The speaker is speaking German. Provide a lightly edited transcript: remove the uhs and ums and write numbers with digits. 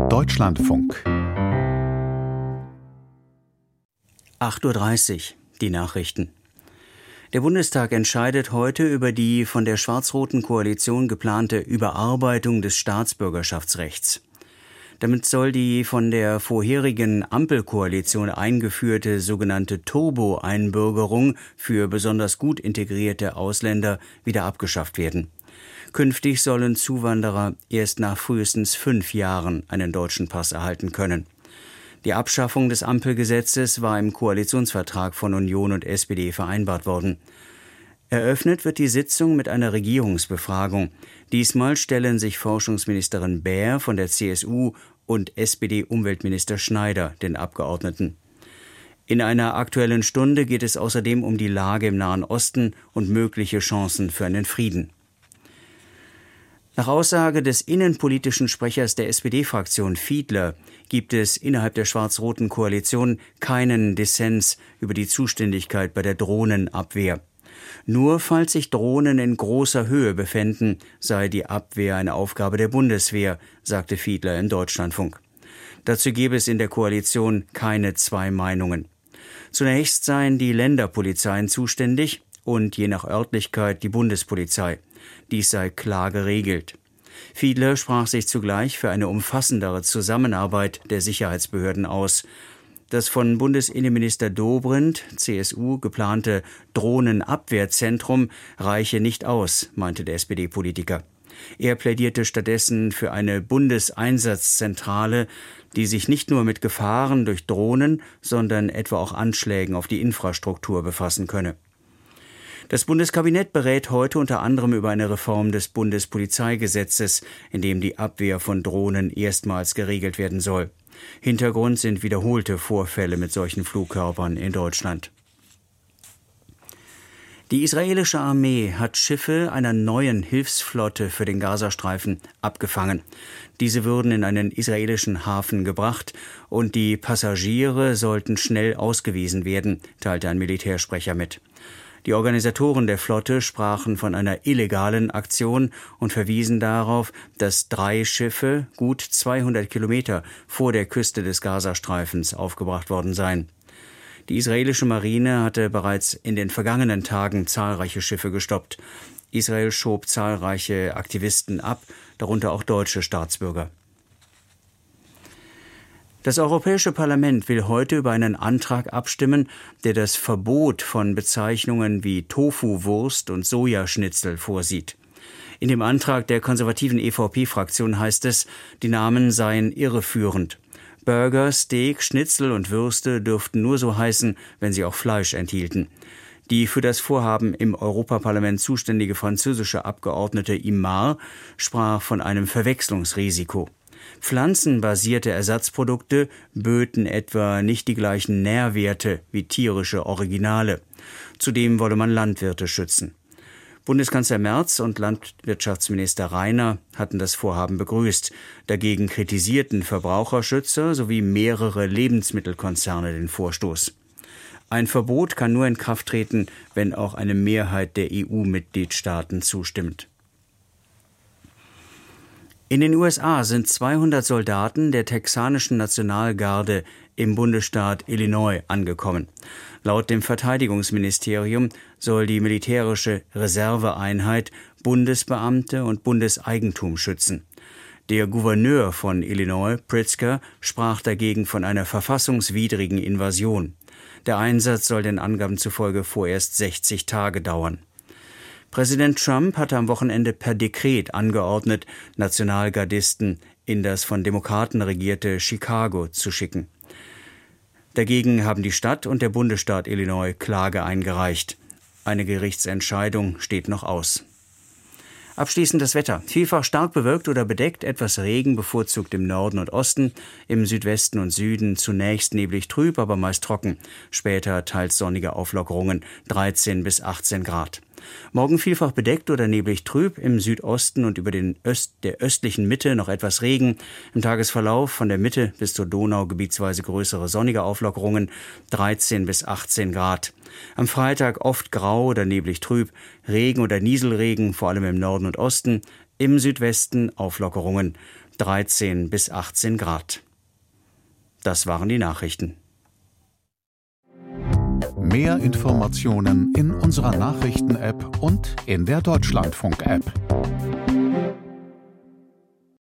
Deutschlandfunk 8:30 Uhr, die Nachrichten. Der Bundestag entscheidet heute über die von der schwarz-roten Koalition geplante Überarbeitung des Staatsbürgerschaftsrechts. Damit soll die von der vorherigen Ampelkoalition eingeführte sogenannte Turbo-Einbürgerung für besonders gut integrierte Ausländer wieder abgeschafft werden. Künftig sollen Zuwanderer erst nach frühestens 5 Jahren einen deutschen Pass erhalten können. Die Abschaffung des Ampelgesetzes war im Koalitionsvertrag von Union und SPD vereinbart worden. Eröffnet wird die Sitzung mit einer Regierungsbefragung. Diesmal stellen sich Forschungsministerin Baer von der CSU und SPD-Umweltminister Schneider den Abgeordneten. In einer Aktuellen Stunde geht es außerdem um die Lage im Nahen Osten und mögliche Chancen für einen Frieden. Nach Aussage des innenpolitischen Sprechers der SPD-Fraktion Fiedler gibt es innerhalb der schwarz-roten Koalition keinen Dissens über die Zuständigkeit bei der Drohnenabwehr. Nur falls sich Drohnen in großer Höhe befänden, sei die Abwehr eine Aufgabe der Bundeswehr, sagte Fiedler im Deutschlandfunk. Dazu gebe es in der Koalition keine zwei Meinungen. Zunächst seien die Länderpolizeien zuständig und je nach Örtlichkeit die Bundespolizei. Dies sei klar geregelt. Fiedler sprach sich zugleich für eine umfassendere Zusammenarbeit der Sicherheitsbehörden aus. Das von Bundesinnenminister Dobrindt, CSU, geplante Drohnenabwehrzentrum reiche nicht aus, meinte der SPD-Politiker. Er plädierte stattdessen für eine Bundeseinsatzzentrale, die sich nicht nur mit Gefahren durch Drohnen, sondern etwa auch Anschlägen auf die Infrastruktur befassen könne. Das Bundeskabinett berät heute unter anderem über eine Reform des Bundespolizeigesetzes, in dem die Abwehr von Drohnen erstmals geregelt werden soll. Hintergrund sind wiederholte Vorfälle mit solchen Flugkörpern in Deutschland. Die israelische Armee hat Schiffe einer neuen Hilfsflotte für den Gazastreifen abgefangen. Diese würden in einen israelischen Hafen gebracht und die Passagiere sollten schnell ausgewiesen werden, teilte ein Militärsprecher mit. Die Organisatoren der Flotte sprachen von einer illegalen Aktion und verwiesen darauf, dass 3 Schiffe gut 200 Kilometer vor der Küste des Gazastreifens aufgebracht worden seien. Die israelische Marine hatte bereits in den vergangenen Tagen zahlreiche Schiffe gestoppt. Israel schob zahlreiche Aktivisten ab, darunter auch deutsche Staatsbürger. Das Europäische Parlament will heute über einen Antrag abstimmen, der das Verbot von Bezeichnungen wie Tofu-Wurst und Sojaschnitzel vorsieht. In dem Antrag der konservativen EVP-Fraktion heißt es, die Namen seien irreführend. Burger, Steak, Schnitzel und Würste dürften nur so heißen, wenn sie auch Fleisch enthielten. Die für das Vorhaben im Europaparlament zuständige französische Abgeordnete Imar sprach von einem Verwechslungsrisiko. Pflanzenbasierte Ersatzprodukte böten etwa nicht die gleichen Nährwerte wie tierische Originale. Zudem wolle man Landwirte schützen. Bundeskanzler Merz und Landwirtschaftsminister Rainer hatten das Vorhaben begrüßt. Dagegen kritisierten Verbraucherschützer sowie mehrere Lebensmittelkonzerne den Vorstoß. Ein Verbot kann nur in Kraft treten, wenn auch eine Mehrheit der EU-Mitgliedstaaten zustimmt. In den USA sind 200 Soldaten der texanischen Nationalgarde im Bundesstaat Illinois angekommen. Laut dem Verteidigungsministerium soll die militärische Reserveeinheit Bundesbeamte und Bundeseigentum schützen. Der Gouverneur von Illinois, Pritzker, sprach dagegen von einer verfassungswidrigen Invasion. Der Einsatz soll den Angaben zufolge vorerst 60 Tage dauern. Präsident Trump hatte am Wochenende per Dekret angeordnet, Nationalgardisten in das von Demokraten regierte Chicago zu schicken. Dagegen haben die Stadt und der Bundesstaat Illinois Klage eingereicht. Eine Gerichtsentscheidung steht noch aus. Abschließend das Wetter. Vielfach stark bewölkt oder bedeckt, etwas Regen, bevorzugt im Norden und Osten, im Südwesten und Süden zunächst neblig trüb, aber meist trocken. Später teils sonnige Auflockerungen, 13 bis 18 Grad. Morgen vielfach bedeckt oder neblig trüb, im Südosten und über der östlichen Mitte noch etwas Regen. Im Tagesverlauf von der Mitte bis zur Donau gebietsweise größere sonnige Auflockerungen, 13 bis 18 Grad. Am Freitag oft grau oder neblig trüb, Regen oder Nieselregen, vor allem im Norden und Osten, im Südwesten Auflockerungen. 13 bis 18 Grad. Das waren die Nachrichten. Mehr Informationen in unserer Nachrichten-App und in der Deutschlandfunk-App.